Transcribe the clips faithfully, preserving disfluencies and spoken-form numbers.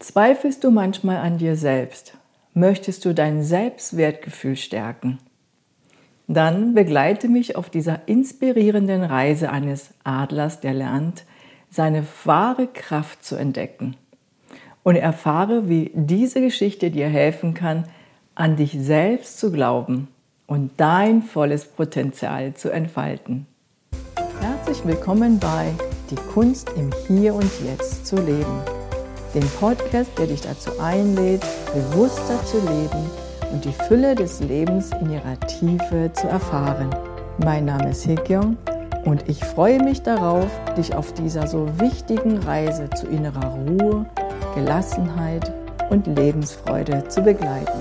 Zweifelst du manchmal an dir selbst? Möchtest du dein Selbstwertgefühl stärken? Dann begleite mich auf dieser inspirierenden Reise eines Adlers, der lernt, seine wahre Kraft zu entdecken. Und erfahre, wie diese Geschichte dir helfen kann, an dich selbst zu glauben und dein volles Potenzial zu entfalten. Herzlich willkommen bei Die Kunst im Hier und Jetzt zu leben, dem Podcast, der dich dazu einlädt, bewusster zu leben und die Fülle des Lebens in ihrer Tiefe zu erfahren. Mein Name ist Hyekyung und ich freue mich darauf, dich auf dieser so wichtigen Reise zu innerer Ruhe, Gelassenheit und Lebensfreude zu begleiten.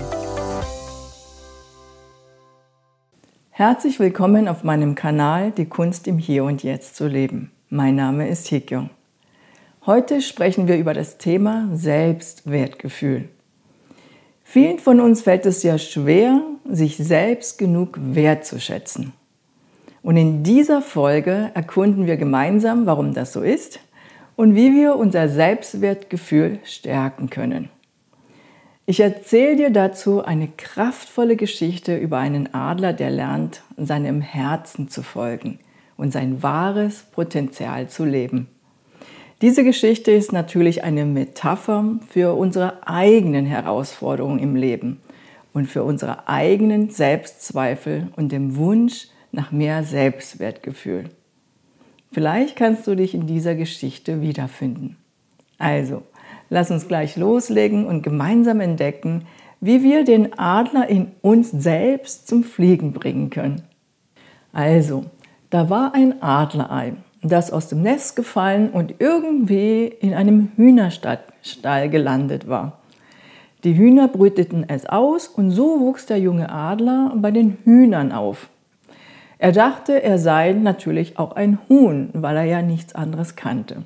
Herzlich willkommen auf meinem Kanal Die Kunst im Hier und Jetzt zu leben. Mein Name ist Hyekyung. Heute sprechen wir über das Thema Selbstwertgefühl. Vielen von uns fällt es ja schwer, sich selbst genug wertzuschätzen. Und in dieser Folge erkunden wir gemeinsam, warum das so ist und wie wir unser Selbstwertgefühl stärken können. Ich erzähle dir dazu eine kraftvolle Geschichte über einen Adler, der lernt, seinem Herzen zu folgen und sein wahres Potenzial zu leben. Diese Geschichte ist natürlich eine Metapher für unsere eigenen Herausforderungen im Leben und für unsere eigenen Selbstzweifel und den Wunsch nach mehr Selbstwertgefühl. Vielleicht kannst du dich in dieser Geschichte wiederfinden. Also, lass uns gleich loslegen und gemeinsam entdecken, wie wir den Adler in uns selbst zum Fliegen bringen können. Also, da war ein Adlerei, das aus dem Nest gefallen und irgendwie in einem Hühnerstall gelandet war. Die Hühner brüteten es aus und so wuchs der junge Adler bei den Hühnern auf. Er dachte, er sei natürlich auch ein Huhn, weil er ja nichts anderes kannte.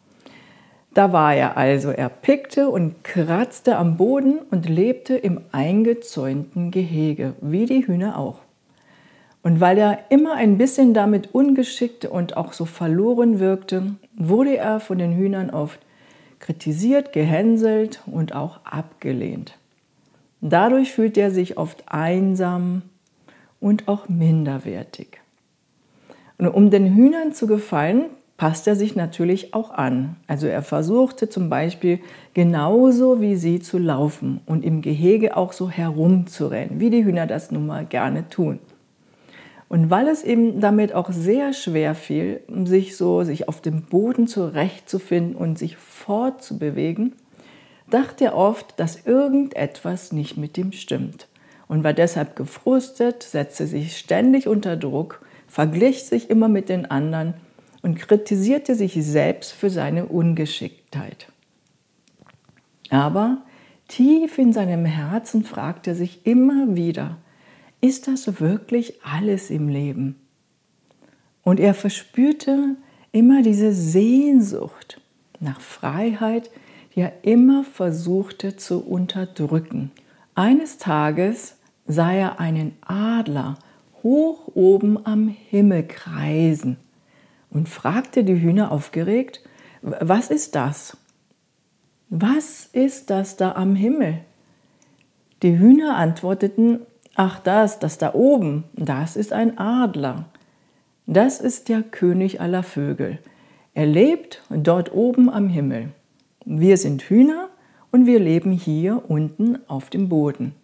Da war er also, er pickte und kratzte am Boden und lebte im eingezäunten Gehege, wie die Hühner auch. Und weil er immer ein bisschen damit ungeschickt und auch so verloren wirkte, wurde er von den Hühnern oft kritisiert, gehänselt und auch abgelehnt. Dadurch fühlte er sich oft einsam und auch minderwertig. Und um den Hühnern zu gefallen, passt er sich natürlich auch an. Also er versuchte zum Beispiel genauso wie sie zu laufen und im Gehege auch so herumzurennen, wie die Hühner das nun mal gerne tun. Und weil es eben damit auch sehr schwer fiel, sich so sich auf dem Boden zurechtzufinden und sich fortzubewegen, dachte er oft, dass irgendetwas nicht mit ihm stimmt und war deshalb gefrustet, setzte sich ständig unter Druck, verglich sich immer mit den anderen und kritisierte sich selbst für seine Ungeschicktheit. Aber tief in seinem Herzen fragte er sich immer wieder: Ist das wirklich alles im Leben? Und er verspürte immer diese Sehnsucht nach Freiheit, die er immer versuchte zu unterdrücken. Eines Tages sah er einen Adler hoch oben am Himmel kreisen und fragte die Hühner aufgeregt: Was ist das? Was ist das da am Himmel? Die Hühner antworteten: Ach, das, das da oben, das ist ein Adler. Das ist der König aller Vögel. Er lebt dort oben am Himmel. Wir sind Hühner und wir leben hier unten auf dem Boden.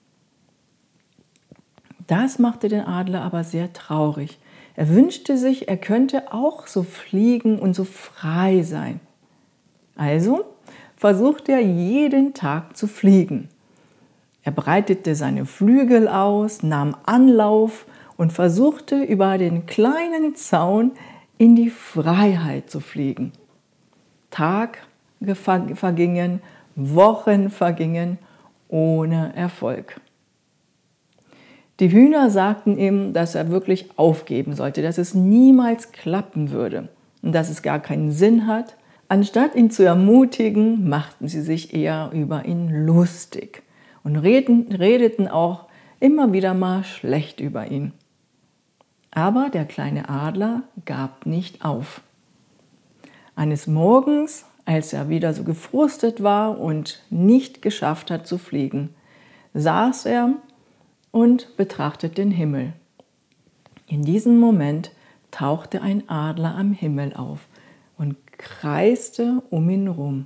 Das machte den Adler aber sehr traurig. Er wünschte sich, er könnte auch so fliegen und so frei sein. Also versuchte er jeden Tag zu fliegen. Er breitete seine Flügel aus, nahm Anlauf und versuchte über den kleinen Zaun in die Freiheit zu fliegen. Tage vergingen, Wochen vergingen ohne Erfolg. Die Hühner sagten ihm, dass er wirklich aufgeben sollte, dass es niemals klappen würde und dass es gar keinen Sinn hat. Anstatt ihn zu ermutigen, machten sie sich eher über ihn lustig und redeten auch immer wieder mal schlecht über ihn. Aber der kleine Adler gab nicht auf. Eines Morgens, als er wieder so gefrustet war und nicht geschafft hat zu fliegen, saß er und betrachtete den Himmel. In diesem Moment tauchte ein Adler am Himmel auf und kreiste um ihn rum.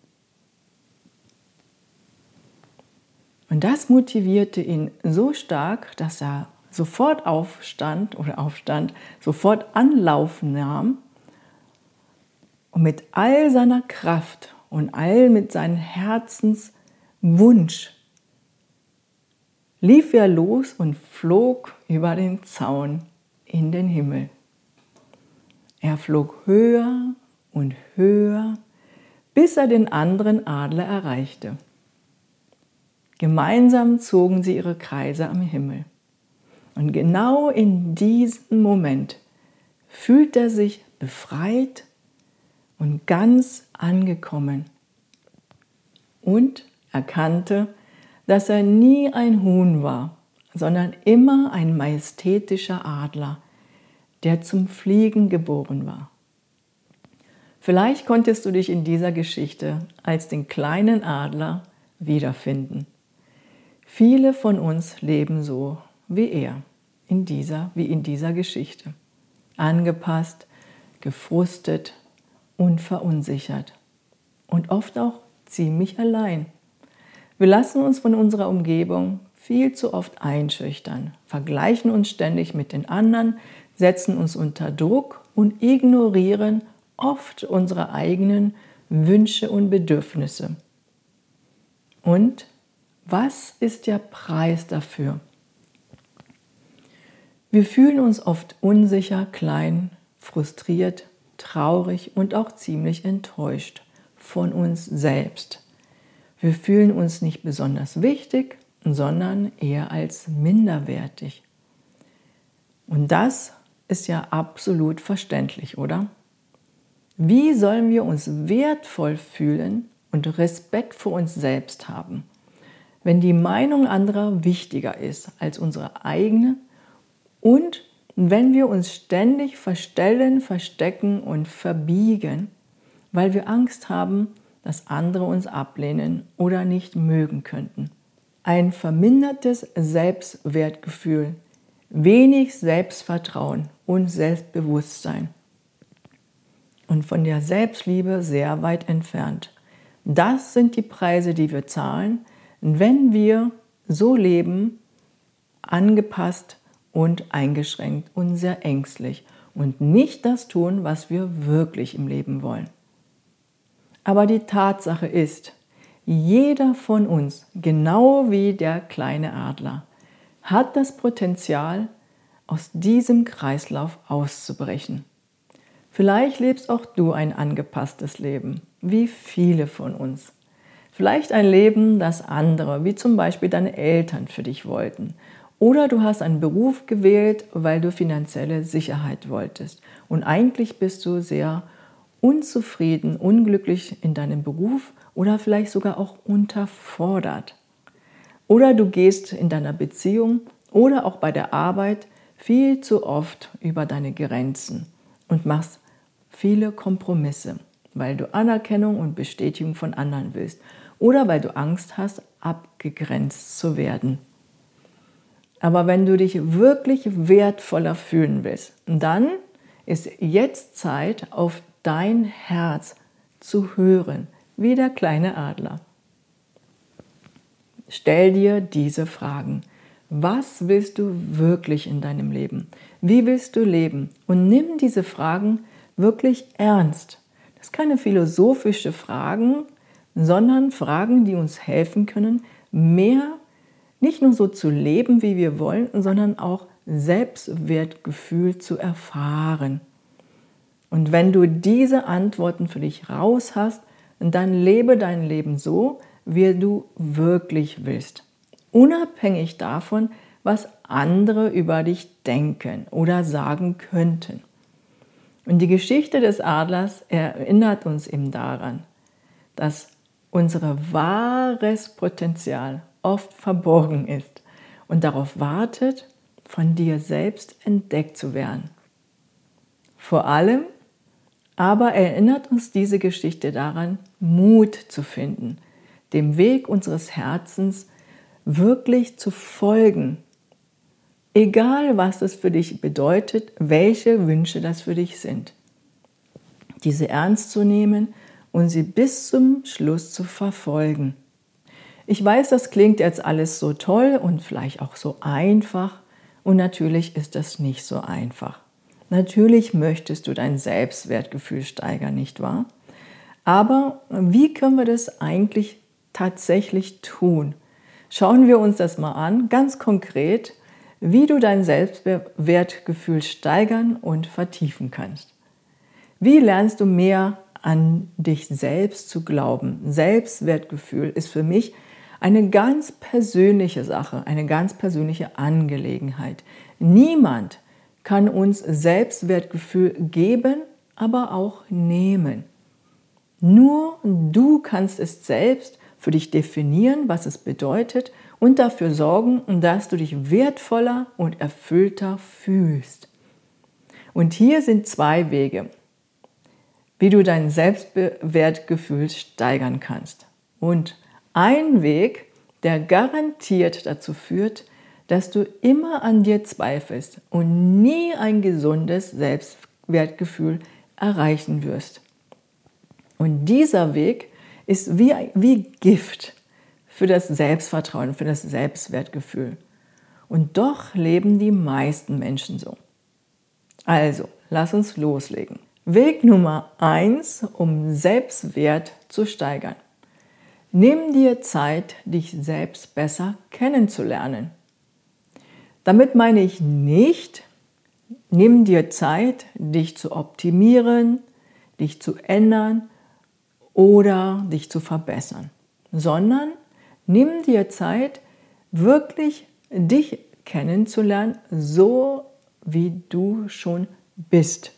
Und das motivierte ihn so stark, dass er sofort aufstand oder aufstand, sofort Anlauf nahm und mit all seiner Kraft und all mit seinem Herzenswunsch lief er los und flog über den Zaun in den Himmel. Er flog höher und höher, bis er den anderen Adler erreichte. Gemeinsam zogen sie ihre Kreise am Himmel. Und genau in diesem Moment fühlt er sich befreit und ganz angekommen und erkannte, dass er nie ein Huhn war, sondern immer ein majestätischer Adler, der zum Fliegen geboren war. Vielleicht konntest du dich in dieser Geschichte als den kleinen Adler wiederfinden. Viele von uns leben so wie er, in dieser, wie in dieser Geschichte. Angepasst, gefrustet und verunsichert. Und oft auch ziemlich allein. Wir lassen uns von unserer Umgebung viel zu oft einschüchtern, vergleichen uns ständig mit den anderen, setzen uns unter Druck und ignorieren oft unsere eigenen Wünsche und Bedürfnisse. Und was ist der Preis dafür? Wir fühlen uns oft unsicher, klein, frustriert, traurig und auch ziemlich enttäuscht von uns selbst. Wir fühlen uns nicht besonders wichtig, sondern eher als minderwertig. Und das ist ja absolut verständlich, oder? Wie sollen wir uns wertvoll fühlen und Respekt vor uns selbst haben, wenn die Meinung anderer wichtiger ist als unsere eigene und wenn wir uns ständig verstellen, verstecken und verbiegen, weil wir Angst haben, dass andere uns ablehnen oder nicht mögen könnten. Ein vermindertes Selbstwertgefühl, wenig Selbstvertrauen und Selbstbewusstsein und von der Selbstliebe sehr weit entfernt. Das sind die Preise, die wir zahlen, wenn wir so leben, angepasst und eingeschränkt und sehr ängstlich und nicht das tun, was wir wirklich im Leben wollen. Aber die Tatsache ist, jeder von uns, genau wie der kleine Adler, hat das Potenzial, aus diesem Kreislauf auszubrechen. Vielleicht lebst auch du ein angepasstes Leben, wie viele von uns. Vielleicht ein Leben, das andere, wie zum Beispiel deine Eltern für dich wollten. Oder du hast einen Beruf gewählt, weil du finanzielle Sicherheit wolltest. Und eigentlich bist du sehr unzufrieden, unglücklich in deinem Beruf oder vielleicht sogar auch unterfordert. Oder du gehst in deiner Beziehung oder auch bei der Arbeit viel zu oft über deine Grenzen und machst viele Kompromisse, weil du Anerkennung und Bestätigung von anderen willst oder weil du Angst hast, abgegrenzt zu werden. Aber wenn du dich wirklich wertvoller fühlen willst, dann ist jetzt Zeit, auf dein Herz zu hören, wie der kleine Adler. Stell dir diese Fragen. Was willst du wirklich in deinem Leben? Wie willst du leben? Und nimm diese Fragen wirklich ernst. Das sind keine philosophischen Fragen, sondern Fragen, die uns helfen können, mehr nicht nur so zu leben, wie wir wollen, sondern auch Selbstwertgefühl zu erfahren. Und wenn du diese Antworten für dich raus hast, dann lebe dein Leben so, wie du wirklich willst. Unabhängig davon, was andere über dich denken oder sagen könnten. Und die Geschichte des Adlers erinnert uns eben daran, dass unser wahres Potenzial oft verborgen ist und darauf wartet, von dir selbst entdeckt zu werden. Vor allem Aber erinnert uns diese Geschichte daran, Mut zu finden, dem Weg unseres Herzens wirklich zu folgen. Egal, was das für dich bedeutet, welche Wünsche das für dich sind. Diese ernst zu nehmen und sie bis zum Schluss zu verfolgen. Ich weiß, das klingt jetzt alles so toll und vielleicht auch so einfach. Und natürlich ist das nicht so einfach. Natürlich möchtest du dein Selbstwertgefühl steigern, nicht wahr? Aber wie können wir das eigentlich tatsächlich tun? Schauen wir uns das mal an, ganz konkret, wie du dein Selbstwertgefühl steigern und vertiefen kannst. Wie lernst du mehr an dich selbst zu glauben? Selbstwertgefühl ist für mich eine ganz persönliche Sache, eine ganz persönliche Angelegenheit. Niemand kann uns Selbstwertgefühl geben, aber auch nehmen. Nur du kannst es selbst für dich definieren, was es bedeutet und dafür sorgen, dass du dich wertvoller und erfüllter fühlst. Und hier sind zwei Wege, wie du dein Selbstwertgefühl steigern kannst. Und ein Weg, der garantiert dazu führt, dass du immer an dir zweifelst und nie ein gesundes Selbstwertgefühl erreichen wirst. Und dieser Weg ist wie, wie Gift für das Selbstvertrauen, für das Selbstwertgefühl. Und doch leben die meisten Menschen so. Also, lass uns loslegen. Weg Nummer eins, um Selbstwert zu steigern. Nimm dir Zeit, dich selbst besser kennenzulernen. Damit meine ich nicht, nimm dir Zeit, dich zu optimieren, dich zu ändern oder dich zu verbessern, sondern nimm dir Zeit, wirklich dich kennenzulernen, so wie du schon bist.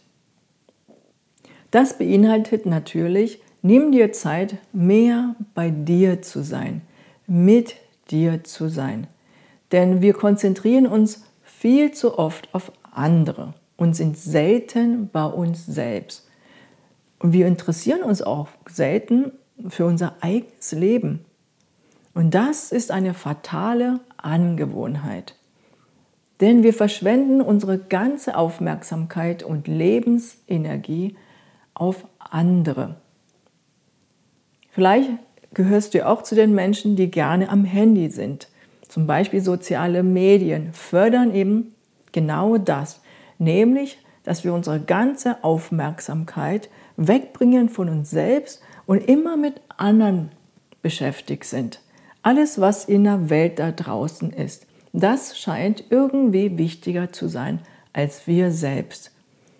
Das beinhaltet natürlich, nimm dir Zeit, mehr bei dir zu sein, mit dir zu sein. Denn wir konzentrieren uns viel zu oft auf andere und sind selten bei uns selbst. Und wir interessieren uns auch selten für unser eigenes Leben. Und das ist eine fatale Angewohnheit. Denn wir verschwenden unsere ganze Aufmerksamkeit und Lebensenergie auf andere. Vielleicht gehörst du auch zu den Menschen, die gerne am Handy sind. Zum Beispiel soziale Medien fördern eben genau das, nämlich, dass wir unsere ganze Aufmerksamkeit wegbringen von uns selbst und immer mit anderen beschäftigt sind. Alles, was in der Welt da draußen ist, das scheint irgendwie wichtiger zu sein als wir selbst.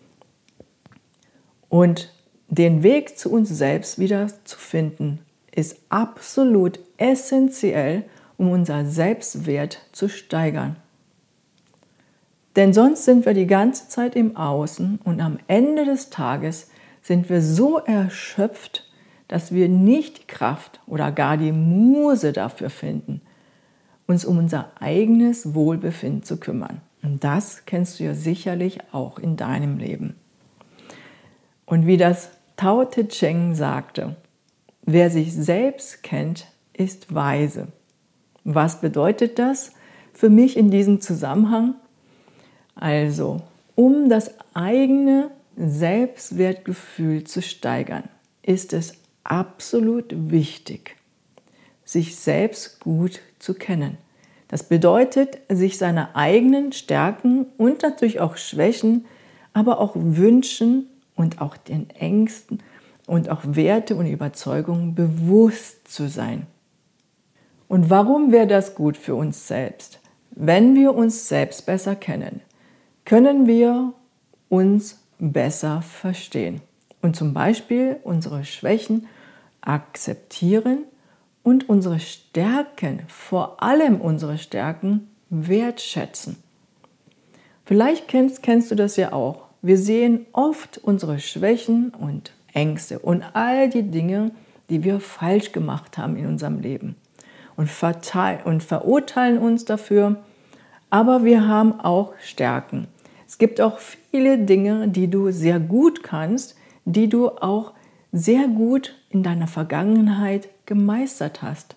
Und den Weg zu uns selbst wieder zu finden, ist absolut essentiell, um unser Selbstwert zu steigern. Denn sonst sind wir die ganze Zeit im Außen und am Ende des Tages sind wir so erschöpft, dass wir nicht die Kraft oder gar die Muse dafür finden, uns um unser eigenes Wohlbefinden zu kümmern. Und das kennst du ja sicherlich auch in deinem Leben. Und wie das Tao Te Ching sagte, wer sich selbst kennt, ist weise. Was bedeutet das für mich in diesem Zusammenhang? Also, um das eigene Selbstwertgefühl zu steigern, ist es absolut wichtig, sich selbst gut zu kennen. Das bedeutet, sich seiner eigenen Stärken und natürlich auch Schwächen, aber auch Wünschen und auch den Ängsten und auch Werte und Überzeugungen bewusst zu sein. Und warum wäre das gut für uns selbst? Wenn wir uns selbst besser kennen, können wir uns besser verstehen und zum Beispiel unsere Schwächen akzeptieren und unsere Stärken, vor allem unsere Stärken, wertschätzen. Vielleicht kennst, kennst du das ja auch. Wir sehen oft unsere Schwächen und Ängste und all die Dinge, die wir falsch gemacht haben in unserem Leben und, verteil- und verurteilen uns dafür, aber wir haben auch Stärken. Es gibt auch viele Dinge, die du sehr gut kannst, die du auch sehr gut in deiner Vergangenheit gemeistert hast.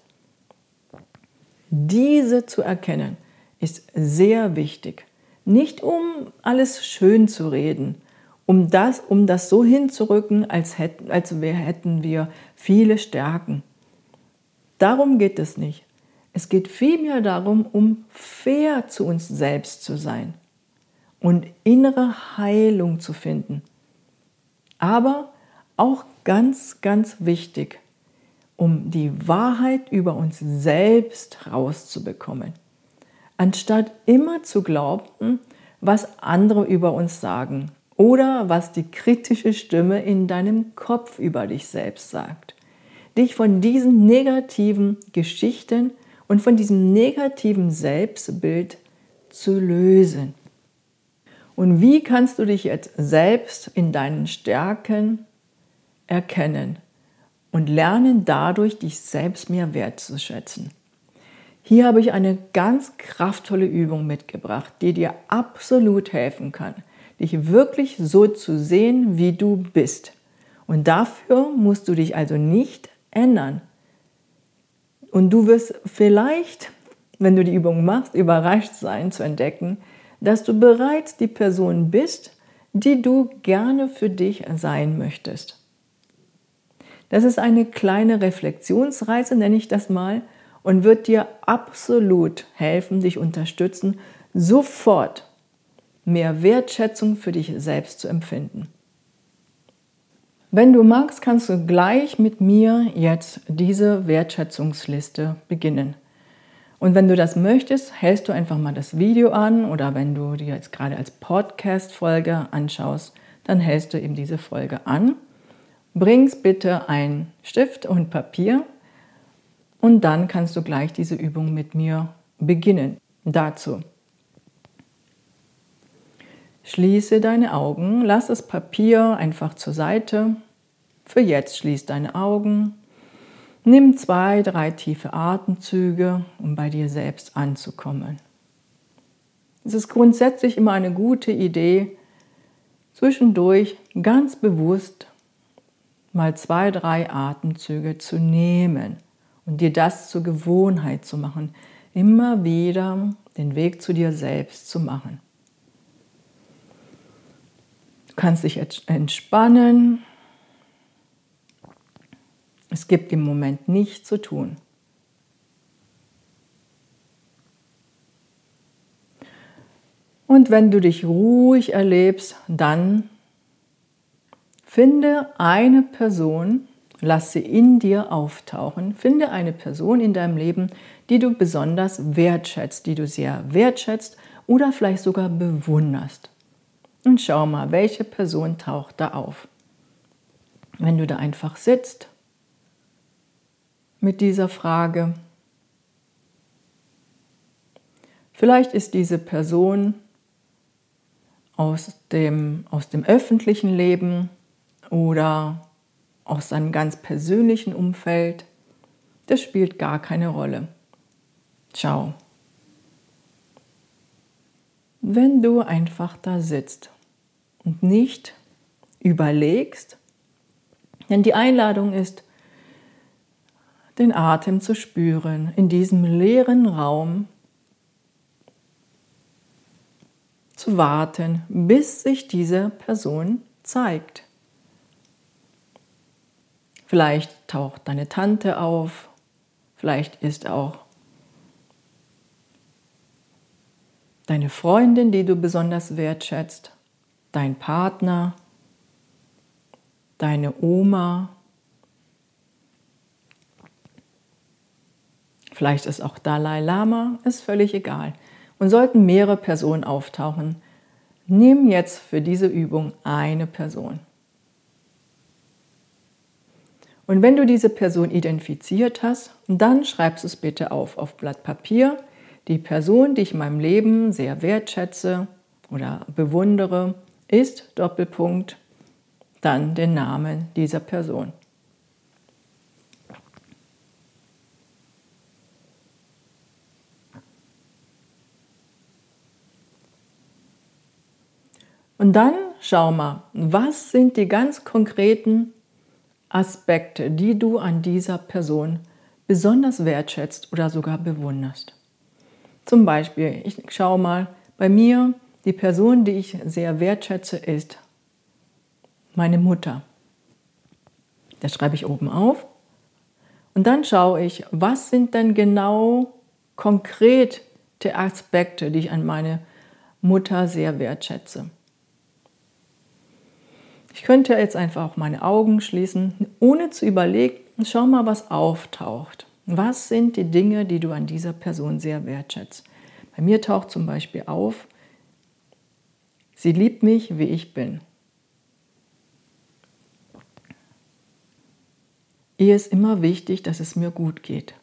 Diese zu erkennen ist sehr wichtig. Nicht um alles schön zu reden, um das, um das so hinzurücken, als hätten, als wir, hätten wir viele Stärken. Darum geht es nicht. Es geht vielmehr darum, um fair zu uns selbst zu sein und innere Heilung zu finden. Aber auch ganz, ganz wichtig, um die Wahrheit über uns selbst rauszubekommen. Anstatt immer zu glauben, was andere über uns sagen oder was die kritische Stimme in deinem Kopf über dich selbst sagt. Dich von diesen negativen Geschichten und von diesem negativen Selbstbild zu lösen. Und wie kannst du dich jetzt selbst in deinen Stärken erkennen und lernen dadurch, dich selbst mehr wertzuschätzen? Hier habe ich eine ganz kraftvolle Übung mitgebracht, die dir absolut helfen kann, dich wirklich so zu sehen, wie du bist. Und dafür musst du dich also nicht ändern. Und du wirst vielleicht, wenn du die Übung machst, überrascht sein zu entdecken, dass du bereits die Person bist, die du gerne für dich sein möchtest. Das ist eine kleine Reflexionsreise, nenne ich das mal, und wird dir absolut helfen, dich unterstützen, sofort mehr Wertschätzung für dich selbst zu empfinden. Wenn du magst, kannst du gleich mit mir jetzt diese Wertschätzungsliste beginnen. Und wenn du das möchtest, hältst du einfach mal das Video an oder wenn du dir jetzt gerade als Podcast-Folge anschaust, dann hältst du eben diese Folge an. Bringst bitte einen Stift und Papier und dann kannst du gleich diese Übung mit mir beginnen. Dazu schließe deine Augen, lass das Papier einfach zur Seite. Für jetzt schließ deine Augen. Nimm zwei, drei tiefe Atemzüge, um bei dir selbst anzukommen. Es ist grundsätzlich immer eine gute Idee, zwischendurch ganz bewusst mal zwei, drei Atemzüge zu nehmen und dir das zur Gewohnheit zu machen, immer wieder den Weg zu dir selbst zu machen. Du kannst dich entspannen. Es gibt im Moment nichts zu tun. Und wenn du dich ruhig erlebst, dann finde eine Person, lass sie in dir auftauchen. Finde eine Person in deinem Leben, die du besonders wertschätzt, die du sehr wertschätzt oder vielleicht sogar bewunderst. Und schau mal, welche Person taucht da auf. Wenn du da einfach sitzt mit dieser Frage, vielleicht ist diese Person aus dem, aus dem öffentlichen Leben oder aus seinem ganz persönlichen Umfeld. Das spielt gar keine Rolle. Schau. Wenn du einfach da sitzt und nicht überlegst, denn die Einladung ist, den Atem zu spüren in diesem leeren Raum, zu warten, bis sich diese Person zeigt. Vielleicht taucht deine Tante auf, vielleicht ist auch deine Freundin, die du besonders wertschätzt, dein Partner, deine Oma. Vielleicht ist auch Dalai Lama, ist völlig egal. Und sollten mehrere Personen auftauchen, nimm jetzt für diese Übung eine Person. Und wenn du diese Person identifiziert hast, dann schreibst du es bitte auf auf Blatt Papier. Die Person, die ich in meinem Leben sehr wertschätze oder bewundere, ist Doppelpunkt, dann den Namen dieser Person. Und dann schau mal, was sind die ganz konkreten Aspekte, die du an dieser Person besonders wertschätzt oder sogar bewunderst. Zum Beispiel, ich schaue mal, bei mir, die Person, die ich sehr wertschätze, ist meine Mutter. Das schreibe ich oben auf. Und dann schaue ich, was sind denn genau konkrete Aspekte, die ich an meine Mutter sehr wertschätze. Ich könnte jetzt einfach auch meine Augen schließen, ohne zu überlegen, schau mal, was auftaucht. Was sind die Dinge, die du an dieser Person sehr wertschätzt? Bei mir taucht zum Beispiel auf, sie liebt mich, wie ich bin. Ihr ist immer wichtig, dass es mir gut geht.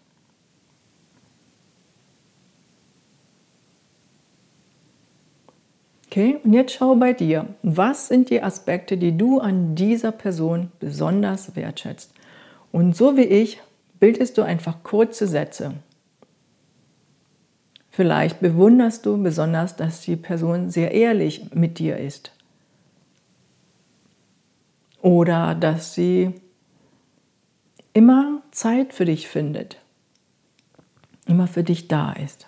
Okay, und jetzt schau bei dir, was sind die Aspekte, die du an dieser Person besonders wertschätzt? Und so wie ich, bildest du einfach kurze Sätze. Vielleicht bewunderst du besonders, dass die Person sehr ehrlich mit dir ist. Oder dass sie immer Zeit für dich findet, immer für dich da ist.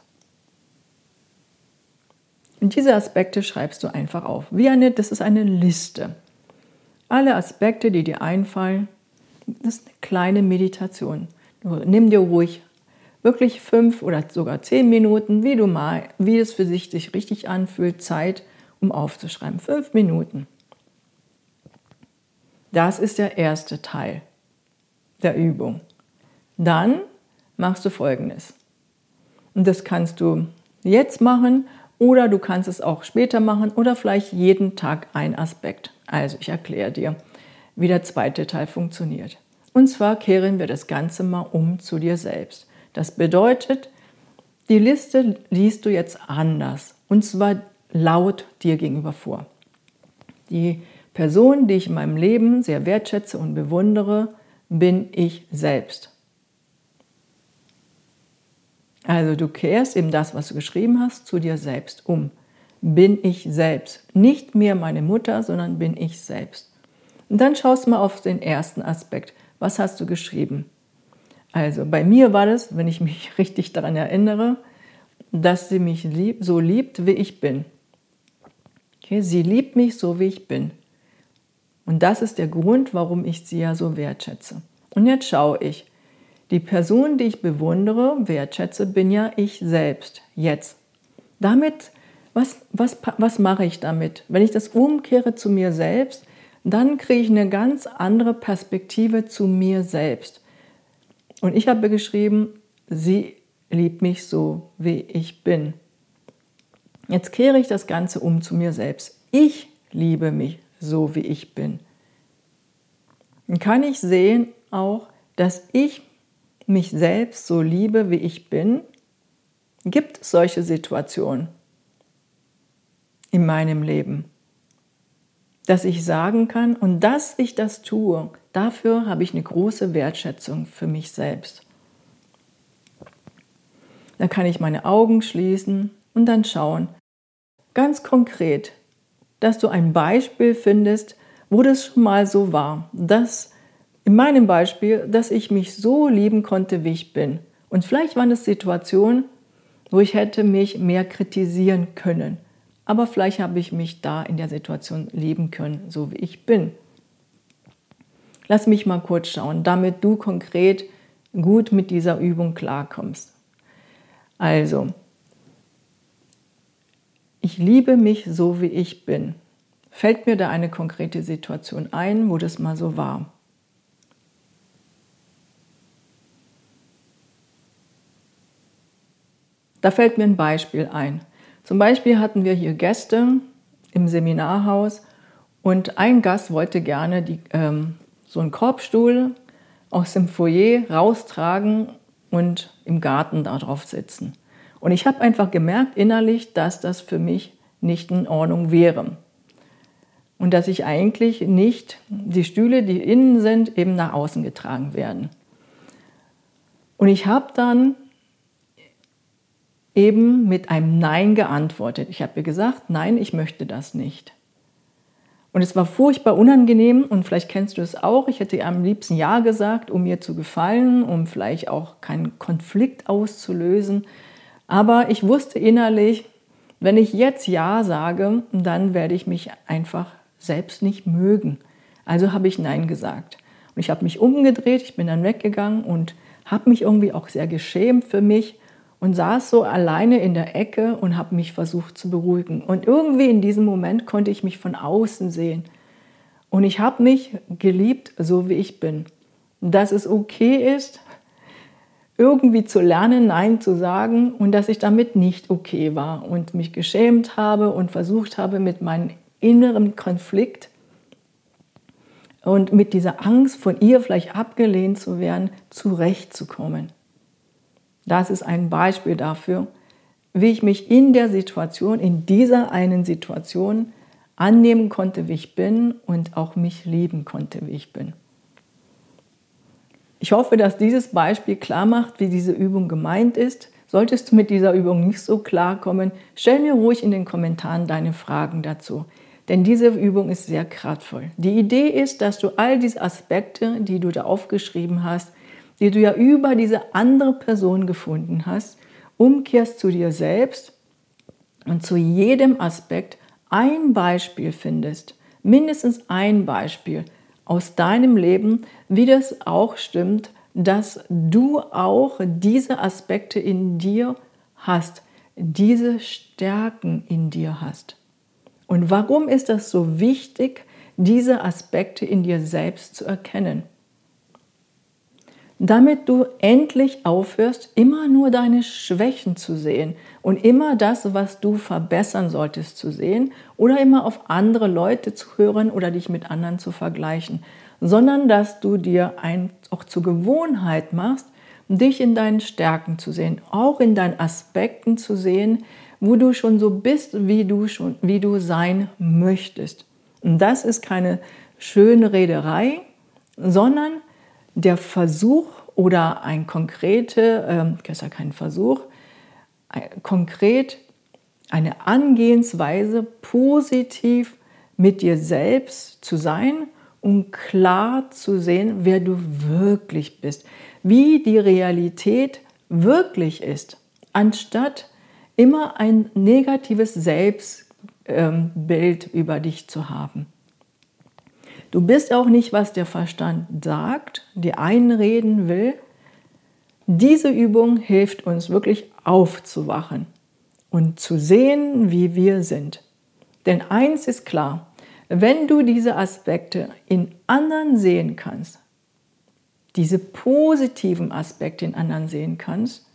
Und diese Aspekte schreibst du einfach auf. Wie eine, das ist eine Liste. Alle Aspekte, die dir einfallen, das ist eine kleine Meditation. Du nimm dir ruhig wirklich fünf oder sogar zehn Minuten, wie du mal, wie es für sich sich richtig anfühlt, Zeit, um aufzuschreiben. Fünf Minuten. Das ist der erste Teil der Übung. Dann machst du Folgendes. Und das kannst du jetzt machen oder du kannst es auch später machen oder vielleicht jeden Tag ein Aspekt. Also ich erkläre dir, wie der zweite Teil funktioniert. Und zwar kehren wir das Ganze mal um zu dir selbst. Das bedeutet, die Liste liest du jetzt anders und zwar laut dir gegenüber vor. Die Person, die ich in meinem Leben sehr wertschätze und bewundere, bin ich selbst. Also du kehrst eben das, was du geschrieben hast, zu dir selbst um. Bin ich selbst. Nicht mehr meine Mutter, sondern bin ich selbst. Und dann schaust du mal auf den ersten Aspekt. Was hast du geschrieben? Also bei mir war das, wenn ich mich richtig daran erinnere, dass sie mich lieb, so liebt, wie ich bin. Okay, sie liebt mich so, wie ich bin. Und das ist der Grund, warum ich sie ja so wertschätze. Und jetzt schaue ich. Die Person, die ich bewundere, wertschätze, bin ja ich selbst, jetzt. Damit, was, was, was mache ich damit? Wenn ich das umkehre zu mir selbst, dann kriege ich eine ganz andere Perspektive zu mir selbst. Und ich habe geschrieben, sie liebt mich so, wie ich bin. Jetzt kehre ich das Ganze um zu mir selbst. Ich liebe mich so, wie ich bin. Dann kann ich sehen auch, dass ich mich selbst so liebe, wie ich bin. Gibt es solche Situationen in meinem Leben, dass ich sagen kann, und dass ich das tue, dafür habe ich eine große Wertschätzung für mich selbst. Dann kann ich meine Augen schließen und dann schauen, ganz konkret, dass du ein Beispiel findest, wo das schon mal so war, dass in meinem Beispiel, dass ich mich so lieben konnte, wie ich bin. Und vielleicht waren es Situationen, wo ich hätte mich mehr kritisieren können. Aber vielleicht habe ich mich da in der Situation lieben können, so wie ich bin. Lass mich mal kurz schauen, damit du konkret gut mit dieser Übung klarkommst. Also, ich liebe mich so, wie ich bin. Fällt mir da eine konkrete Situation ein, wo das mal so war? Da fällt mir ein Beispiel ein. Zum Beispiel hatten wir hier Gäste im Seminarhaus und ein Gast wollte gerne die, ähm, so einen Korbstuhl aus dem Foyer raustragen und im Garten darauf sitzen. Und ich habe einfach gemerkt innerlich, dass das für mich nicht in Ordnung wäre. Und dass ich eigentlich nicht die Stühle, die innen sind, eben nach außen getragen werden. Und ich habe dann eben mit einem Nein geantwortet. Ich habe ihr gesagt, nein, ich möchte das nicht. Und es war furchtbar unangenehm und vielleicht kennst du es auch. Ich hätte ihr am liebsten Ja gesagt, um ihr zu gefallen, um vielleicht auch keinen Konflikt auszulösen. Aber ich wusste innerlich, wenn ich jetzt Ja sage, dann werde ich mich einfach selbst nicht mögen. Also habe ich Nein gesagt. Und ich habe mich umgedreht, ich bin dann weggegangen und habe mich irgendwie auch sehr geschämt für mich und saß so alleine in der Ecke und habe mich versucht zu beruhigen. Und irgendwie in diesem Moment konnte ich mich von außen sehen. Und ich habe mich geliebt, so wie ich bin. Dass es okay ist, irgendwie zu lernen, Nein zu sagen und dass ich damit nicht okay war und mich geschämt habe und versucht habe, mit meinem inneren Konflikt und mit dieser Angst, von ihr vielleicht abgelehnt zu werden, zurechtzukommen. Das ist ein Beispiel dafür, wie ich mich in der Situation, in dieser einen Situation annehmen konnte, wie ich bin und auch mich lieben konnte, wie ich bin. Ich hoffe, dass dieses Beispiel klar macht, wie diese Übung gemeint ist. Solltest du mit dieser Übung nicht so klarkommen, stell mir ruhig in den Kommentaren deine Fragen dazu. Denn diese Übung ist sehr kraftvoll. Die Idee ist, dass du all diese Aspekte, die du da aufgeschrieben hast, die du ja über diese andere Person gefunden hast, umkehrst zu dir selbst und zu jedem Aspekt ein Beispiel findest, mindestens ein Beispiel aus deinem Leben, wie das auch stimmt, dass du auch diese Aspekte in dir hast, diese Stärken in dir hast. Und warum ist das so wichtig, diese Aspekte in dir selbst zu erkennen? Damit du endlich aufhörst, immer nur deine Schwächen zu sehen und immer das, was du verbessern solltest, zu sehen oder immer auf andere Leute zu hören oder dich mit anderen zu vergleichen, sondern dass du dir ein, auch zur Gewohnheit machst, dich in deinen Stärken zu sehen, auch in deinen Aspekten zu sehen, wo du schon so bist, wie du, schon, wie du sein möchtest. Und das ist keine schöne Rederei, sondern der Versuch oder ein konkrete, ähm, das ist ja kein Versuch, ein, konkret eine Angehensweise, positiv mit dir selbst zu sein, um klar zu sehen, wer du wirklich bist, wie die Realität wirklich ist, anstatt immer ein negatives Selbstbild über dich zu haben. Du bist auch nicht, was der Verstand sagt, dir einreden will. Diese Übung hilft uns wirklich aufzuwachen und zu sehen, wie wir sind. Denn eins ist klar, wenn du diese Aspekte in anderen sehen kannst, diese positiven Aspekte in anderen sehen kannst,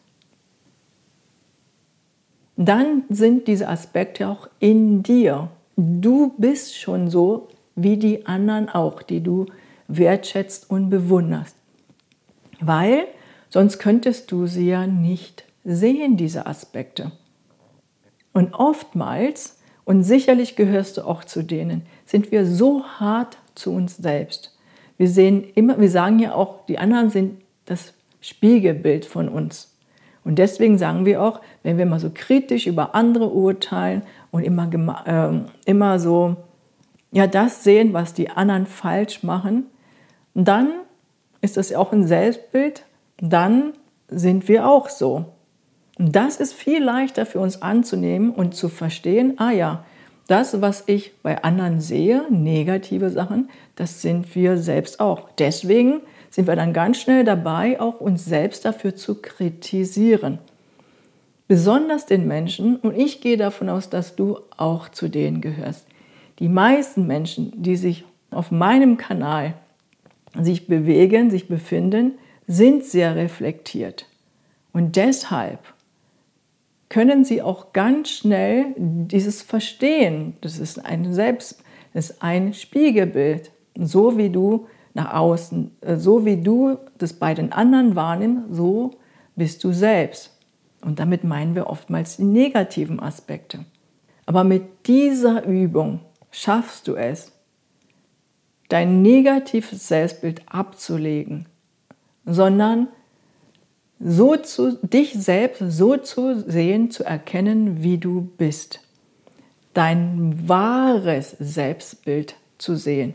dann sind diese Aspekte auch in dir. Du bist schon so, wie die anderen auch, die du wertschätzt und bewunderst. Weil sonst könntest du sie ja nicht sehen, diese Aspekte. Und oftmals, und sicherlich gehörst du auch zu denen, sind wir so hart zu uns selbst. Wir sehen immer, wir sagen ja auch, die anderen sind das Spiegelbild von uns. Und deswegen sagen wir auch, wenn wir mal so kritisch über andere urteilen und immer, äh, immer so ja, das sehen, was die anderen falsch machen, dann ist das auch ein Selbstbild, dann sind wir auch so. Und das ist viel leichter für uns anzunehmen und zu verstehen, ah ja, das, was ich bei anderen sehe, negative Sachen, das sind wir selbst auch. Deswegen sind wir dann ganz schnell dabei, auch uns selbst dafür zu kritisieren. Besonders den Menschen, und ich gehe davon aus, dass du auch zu denen gehörst. Die meisten Menschen, die sich auf meinem Kanal sich bewegen, sich befinden, sind sehr reflektiert. Und deshalb können sie auch ganz schnell dieses Verstehen, das ist ein Selbst, das ist ein Spiegelbild, so wie du nach außen, so wie du das bei den anderen wahrnimmst, so bist du selbst. Und damit meinen wir oftmals die negativen Aspekte. Aber mit dieser Übung schaffst du es, dein negatives Selbstbild abzulegen, sondern so zu, dich selbst so zu sehen, zu erkennen, wie du bist. Dein wahres Selbstbild zu sehen.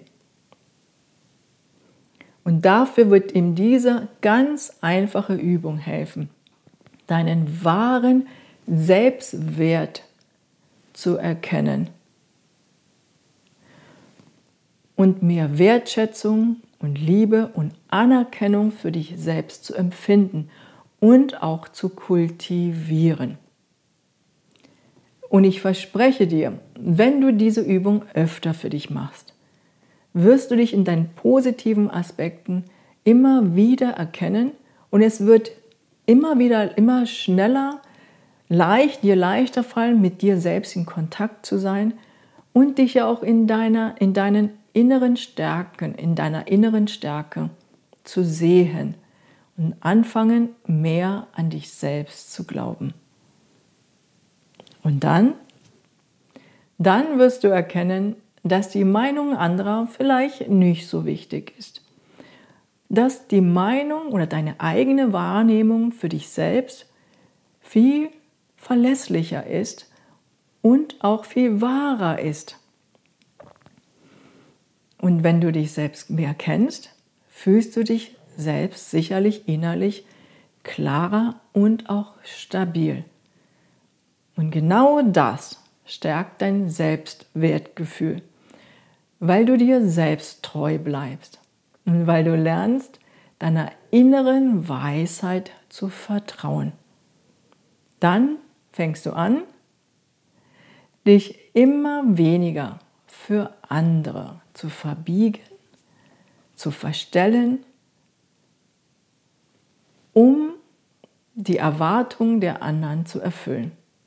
Und dafür wird ihm diese ganz einfache Übung helfen, deinen wahren Selbstwert zu erkennen und mehr Wertschätzung und Liebe und Anerkennung für dich selbst zu empfinden und auch zu kultivieren. Und ich verspreche dir, wenn du diese Übung öfter für dich machst, wirst du dich in deinen positiven Aspekten immer wieder erkennen und es wird immer wieder, immer schneller, leicht, dir leichter fallen, mit dir selbst in Kontakt zu sein und dich ja auch in deiner, in deinen inneren Stärken, in deiner inneren Stärke zu sehen und anfangen, mehr an dich selbst zu glauben. Und dann, dann wirst du erkennen, dass die Meinung anderer vielleicht nicht so wichtig ist. Dass die Meinung oder deine eigene Wahrnehmung für dich selbst viel verlässlicher ist und auch viel wahrer ist. Und wenn du dich selbst mehr kennst, fühlst du dich selbst sicherlich innerlich klarer und auch stabil. Und genau das stärkt dein Selbstwertgefühl, weil du dir selbst treu bleibst und weil du lernst, deiner inneren Weisheit zu vertrauen. Dann fängst du an, dich immer weniger für andere zu verbiegen, zu verstellen, um die Erwartungen der anderen zu erfüllen.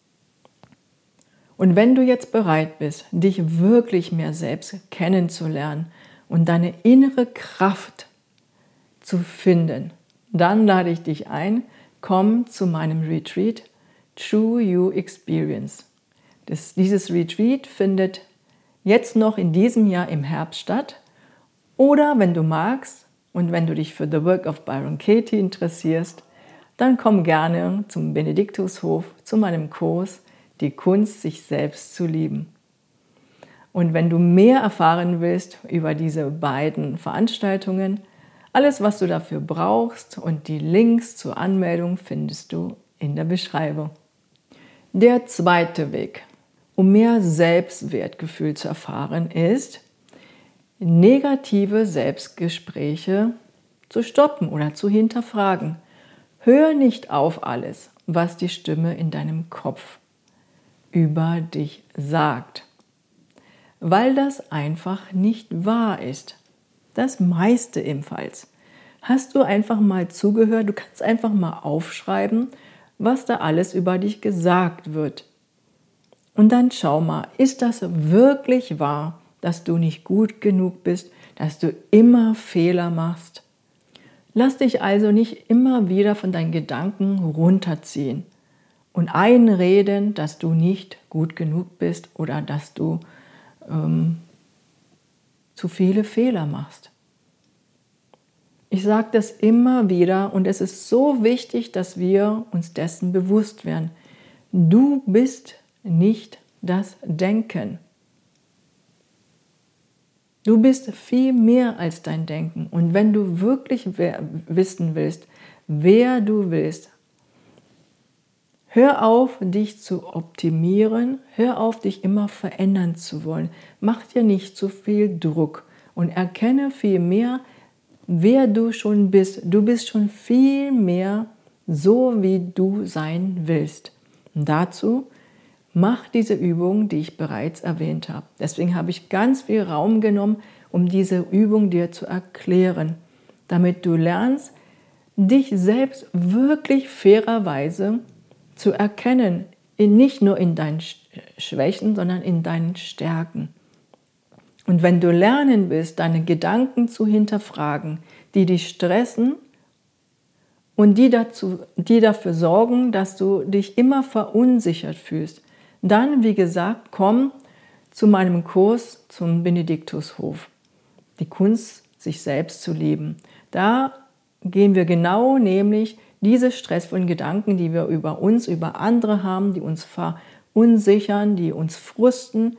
Und wenn du jetzt bereit bist, dich wirklich mehr selbst kennenzulernen und deine innere Kraft zu finden, dann lade ich dich ein, komm zu meinem Retreat True You Experience. Das, dieses Retreat findet jetzt noch in diesem Jahr im Herbst statt. Oder wenn du magst und wenn du dich für The Work of Byron Katie interessierst, dann komm gerne zum Benediktushof, zu meinem Kurs Die Kunst, sich selbst zu lieben. Und wenn du mehr erfahren willst über diese beiden Veranstaltungen, alles, was du dafür brauchst und die Links zur Anmeldung findest du in der Beschreibung. Der zweite Weg, um mehr Selbstwertgefühl zu erfahren, ist, negative Selbstgespräche zu stoppen oder zu hinterfragen. Hör nicht auf alles, was die Stimme in deinem Kopf über dich sagt, weil das einfach nicht wahr ist. Das meiste ebenfalls. Hast du einfach mal zugehört, du kannst einfach mal aufschreiben, was da alles über dich gesagt wird. Und dann schau mal, ist das wirklich wahr, dass du nicht gut genug bist, dass du immer Fehler machst? Lass dich also nicht immer wieder von deinen Gedanken runterziehen und einreden, dass du nicht gut genug bist oder dass du ähm, zu viele Fehler machst. Ich sage das immer wieder und es ist so wichtig, dass wir uns dessen bewusst werden. Du bist nicht das Denken. Du bist viel mehr als dein Denken. Und wenn du wirklich wissen willst, wer du willst, hör auf, dich zu optimieren, hör auf, dich immer verändern zu wollen. Mach dir nicht zu viel Druck und erkenne viel mehr, wer du schon bist. Du bist schon viel mehr so, wie du sein willst. Und dazu mach diese Übung, die ich bereits erwähnt habe. Deswegen habe ich ganz viel Raum genommen, um diese Übung dir zu erklären, damit du lernst, dich selbst wirklich fairerweise zu erkennen, nicht nur in deinen Schwächen, sondern in deinen Stärken. Und wenn du lernen willst, deine Gedanken zu hinterfragen, die dich stressen und die, dazu, die dafür sorgen, dass du dich immer verunsichert fühlst, dann, wie gesagt, komm zu meinem Kurs zum Benediktushof. Die Kunst, sich selbst zu lieben. Da gehen wir genau nämlich diese stressvollen Gedanken, die wir über uns, über andere haben, die uns verunsichern, die uns frusten,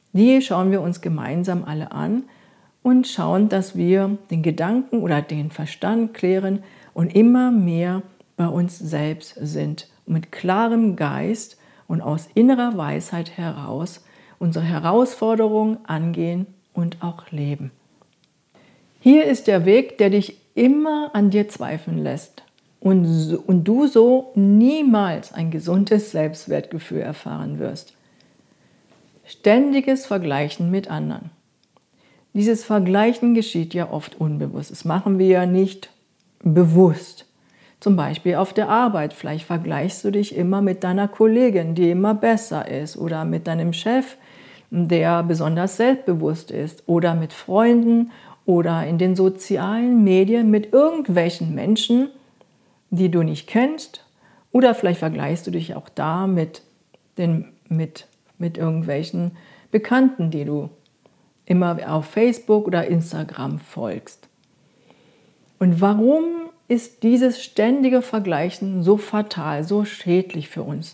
Die schauen wir uns gemeinsam alle an und schauen, dass wir den Gedanken oder den Verstand klären und immer mehr bei uns selbst sind. Mit klarem Geist und aus innerer Weisheit heraus unsere Herausforderungen angehen und auch leben. Hier ist der Weg, der dich immer an dir zweifeln lässt und, und du so niemals ein gesundes Selbstwertgefühl erfahren wirst. Ständiges Vergleichen mit anderen. Dieses Vergleichen geschieht ja oft unbewusst. Das machen wir ja nicht bewusst. Zum Beispiel auf der Arbeit. Vielleicht vergleichst du dich immer mit deiner Kollegin, die immer besser ist, oder mit deinem Chef, der besonders selbstbewusst ist, oder mit Freunden oder in den sozialen Medien mit irgendwelchen Menschen, die du nicht kennst, oder vielleicht vergleichst du dich auch da mit, den, mit, mit irgendwelchen Bekannten, die du immer auf Facebook oder Instagram folgst. Und warum ist dieses ständige Vergleichen so fatal, so schädlich für uns?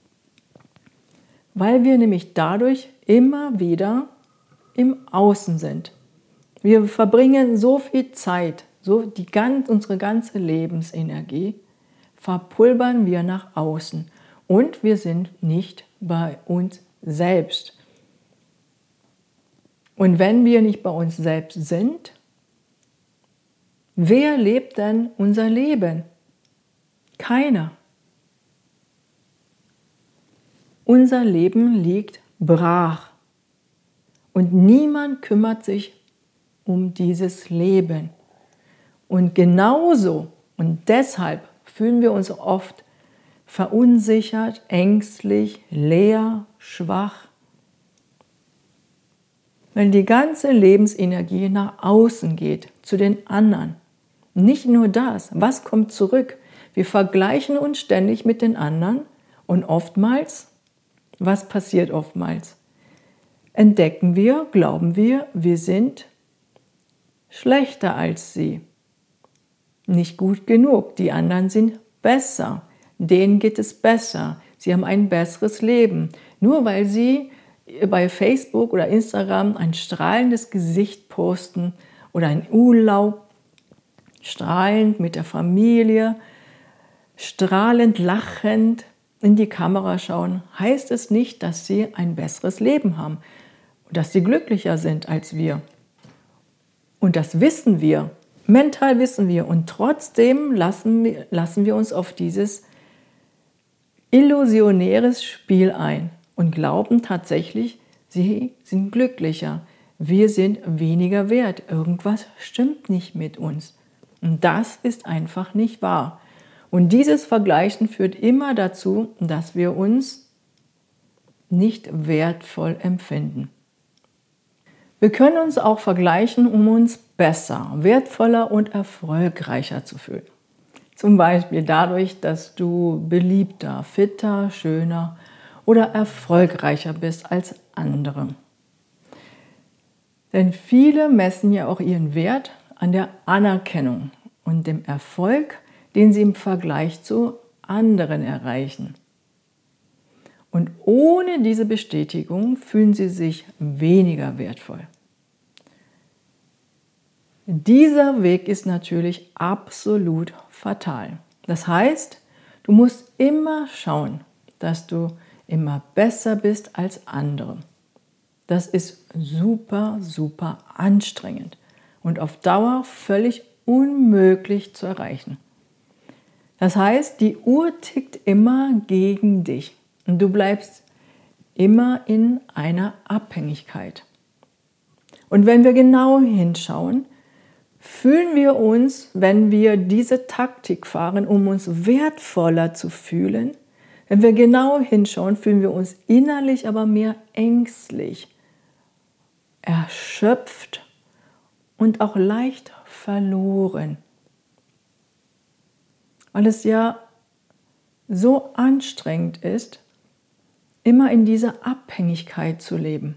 Weil wir nämlich dadurch immer wieder im Außen sind. Wir verbringen so viel Zeit, so die ganz, unsere ganze Lebensenergie verpulvern wir nach außen und wir sind nicht bei uns selbst. Und wenn wir nicht bei uns selbst sind, wer lebt denn unser Leben? Keiner. Unser Leben liegt brach und niemand kümmert sich um dieses Leben. Und genauso und deshalb fühlen wir uns oft verunsichert, ängstlich, leer, schwach, weil die ganze Lebensenergie nach außen geht, zu den anderen. Nicht nur das, was kommt zurück? Wir vergleichen uns ständig mit den anderen und oftmals, was passiert oftmals? Entdecken wir, glauben wir, wir sind schlechter als sie. Nicht gut genug, die anderen sind besser, denen geht es besser, sie haben ein besseres Leben. Nur weil sie bei Facebook oder Instagram ein strahlendes Gesicht posten oder einen Urlaub, strahlend mit der Familie, strahlend lachend in die Kamera schauen, heißt es nicht, dass sie ein besseres Leben haben, dass sie glücklicher sind als wir. Und das wissen wir, mental wissen wir und trotzdem lassen wir, lassen wir uns auf dieses illusionäres Spiel ein und glauben tatsächlich, sie sind glücklicher, wir sind weniger wert, irgendwas stimmt nicht mit uns. Und das ist einfach nicht wahr. Und dieses Vergleichen führt immer dazu, dass wir uns nicht wertvoll empfinden. Wir können uns auch vergleichen, um uns besser, wertvoller und erfolgreicher zu fühlen. Zum Beispiel dadurch, dass du beliebter, fitter, schöner oder erfolgreicher bist als andere. Denn viele messen ja auch ihren Wert an der Anerkennung und dem Erfolg, den sie im Vergleich zu anderen erreichen. Und ohne diese Bestätigung fühlen sie sich weniger wertvoll. Dieser Weg ist natürlich absolut fatal. Das heißt, du musst immer schauen, dass du immer besser bist als andere. Das ist super, super anstrengend und auf Dauer völlig unmöglich zu erreichen. Das heißt, die Uhr tickt immer gegen dich und du bleibst immer in einer Abhängigkeit. Und wenn wir genau hinschauen, fühlen wir uns, wenn wir diese Taktik fahren, um uns wertvoller zu fühlen, wenn wir genau hinschauen, fühlen wir uns innerlich aber mehr ängstlich, erschöpft und auch leicht verloren. Weil es ja so anstrengend ist, immer in dieser Abhängigkeit zu leben.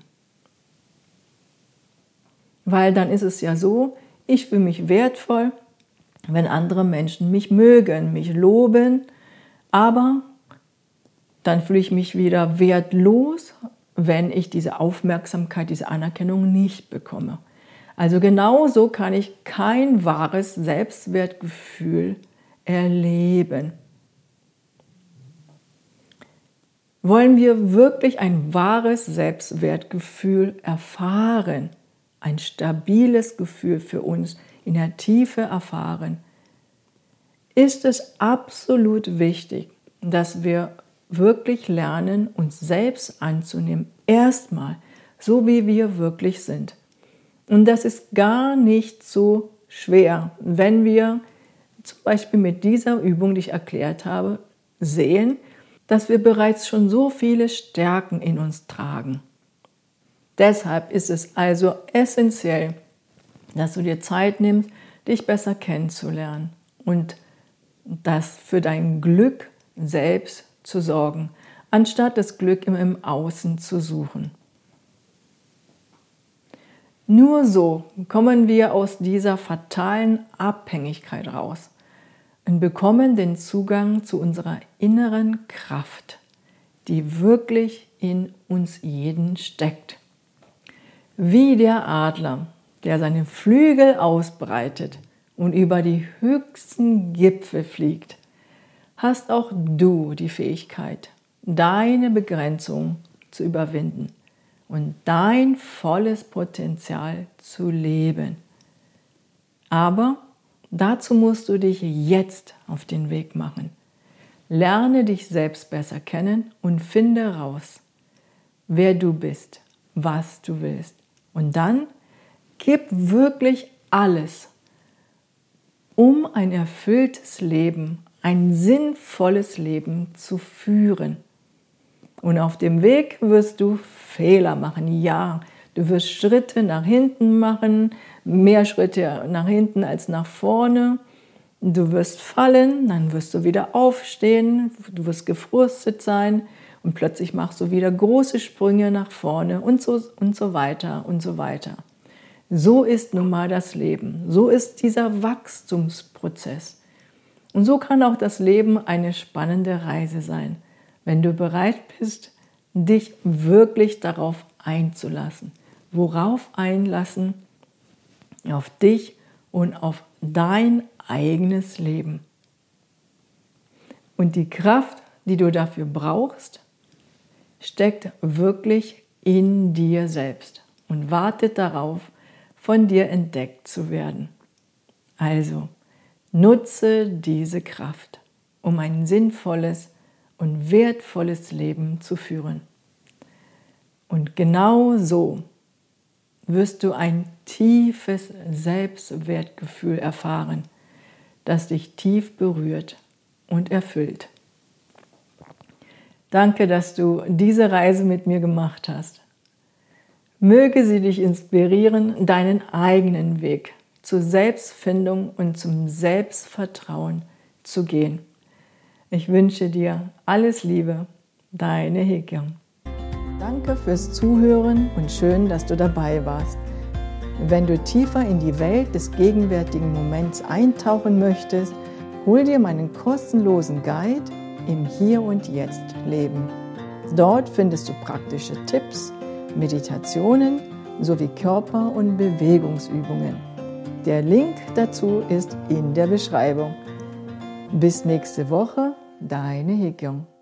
Weil dann ist es ja so, ich fühle mich wertvoll, wenn andere Menschen mich mögen, mich loben, aber dann fühle ich mich wieder wertlos, wenn ich diese Aufmerksamkeit, diese Anerkennung nicht bekomme. Also genauso kann ich kein wahres Selbstwertgefühl erleben. Wollen wir wirklich ein wahres Selbstwertgefühl erfahren, ein stabiles Gefühl für uns in der Tiefe erfahren, ist es absolut wichtig, dass wir wirklich lernen, uns selbst anzunehmen, erstmal so wie wir wirklich sind. Und das ist gar nicht so schwer, wenn wir zum Beispiel mit dieser Übung, die ich erklärt habe, sehen, dass wir bereits schon so viele Stärken in uns tragen. Deshalb ist es also essentiell, dass du dir Zeit nimmst, dich besser kennenzulernen und das für dein Glück selbst zu sorgen, anstatt das Glück im Außen zu suchen. Nur so kommen wir aus dieser fatalen Abhängigkeit raus und bekommen den Zugang zu unserer inneren Kraft, die wirklich in uns jeden steckt. Wie der Adler, der seine Flügel ausbreitet und über die höchsten Gipfel fliegt, hast auch du die Fähigkeit, deine Begrenzung zu überwinden und dein volles Potenzial zu leben. Aber dazu musst du dich jetzt auf den Weg machen. Lerne dich selbst besser kennen und finde raus, wer du bist, was du willst. Und dann gib wirklich alles, um ein erfülltes Leben, ein sinnvolles Leben zu führen. Und auf dem Weg wirst du Fehler machen, ja. Du wirst Schritte nach hinten machen, mehr Schritte nach hinten als nach vorne. Du wirst fallen, dann wirst du wieder aufstehen, du wirst gefrustet sein und plötzlich machst du wieder große Sprünge nach vorne und so, und so weiter und so weiter. So ist nun mal das Leben, so ist dieser Wachstumsprozess. Und so kann auch das Leben eine spannende Reise sein, wenn du bereit bist, dich wirklich darauf einzulassen. Worauf einlassen? Auf dich und auf dein eigenes Leben. Und die Kraft, die du dafür brauchst, steckt wirklich in dir selbst und wartet darauf, von dir entdeckt zu werden. Also, nutze diese Kraft, um ein sinnvolles und wertvolles Leben zu führen. Und genau so wirst du ein tiefes Selbstwertgefühl erfahren, das dich tief berührt und erfüllt. Danke, dass du diese Reise mit mir gemacht hast. Möge sie dich inspirieren, deinen eigenen Weg zur Selbstfindung und zum Selbstvertrauen zu gehen. Ich wünsche dir alles Liebe, deine Hee-kyung. Danke fürs Zuhören und schön, dass du dabei warst. Wenn du tiefer in die Welt des gegenwärtigen Moments eintauchen möchtest, hol dir meinen kostenlosen Guide im Hier und Jetzt Leben. Dort findest du praktische Tipps, Meditationen sowie Körper- und Bewegungsübungen. Der Link dazu ist in der Beschreibung. Bis nächste Woche, deine Hee-kyung.